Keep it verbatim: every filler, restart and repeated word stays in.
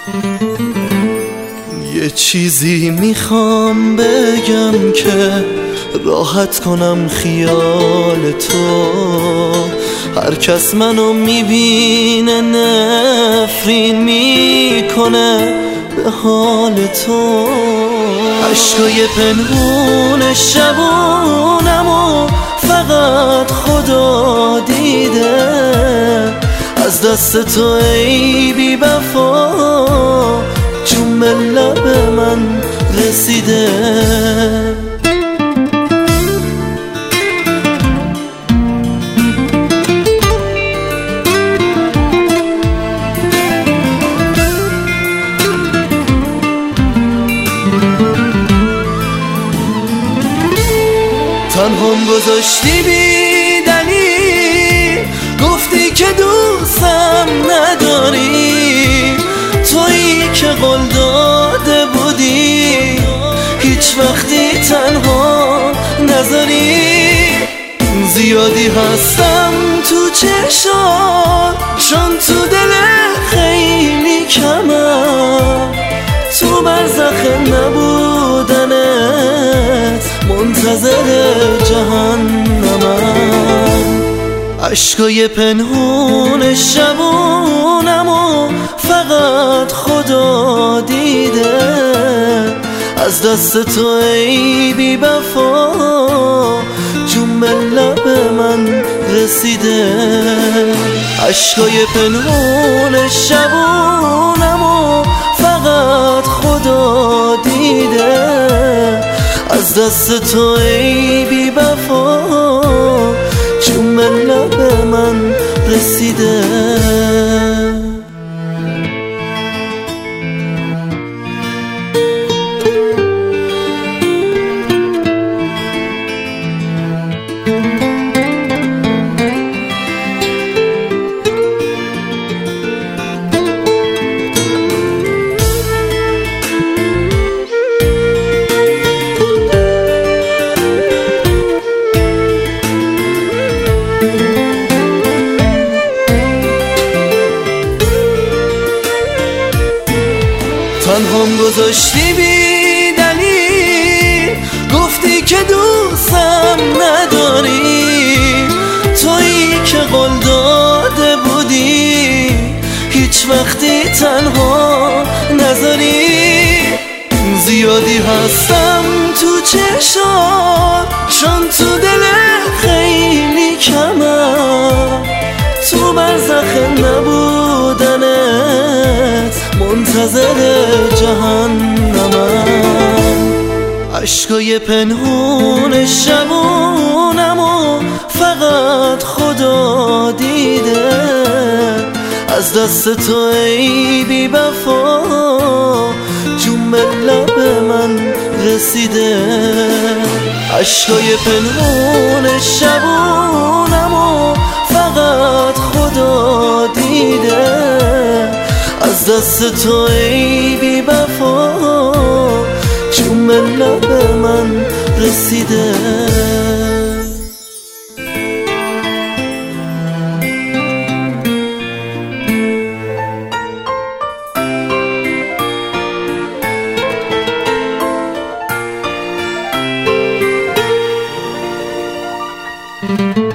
یه چیزی میخوام بگم که راحت کنم خیال تو. هر کس منو میبینه نفرین میکنه به حال تو. عشقای پنهون شبونمو فقط خدا دیده، از دست تو ای بی وفا جون به لب من رسیده. تنهام گذاشتی بی دلیل، گفتی که دوستم نداری، تویی که قول داده بودی هیچ وقتی تنها نذاری. زیادی هستم تو چشات چون تو دل خیلی کمم، تو برزخ نبودنت منتظر جهنمم. عشقای پنهون شبونمو فقط خدا دیده، از دست تو ای بی وفا جون به لب من رسیده. عشقای پنهون شبونمو فقط خدا دیده، از دست تو ای بی وفا جون به لب من رسیده. تنهام گذاشتی بی دلیل، گفتی که دوستم نداری، تویی که قول داده بودی هیچ وقتی تنها نذاری. زیادی هستم تو چشات چون تو دل خیلی کمم، تو برزخ نبودنت منتظر جهنمم. عشقای پنهون شبونمو فقط خدا دیده، از دست تو ای بی وفا جون به لب من رسیده. عشقای پنهون شبونمو فقط خدا دیده، از دست تو ای بی وفا جون به لب من رسیده. thank you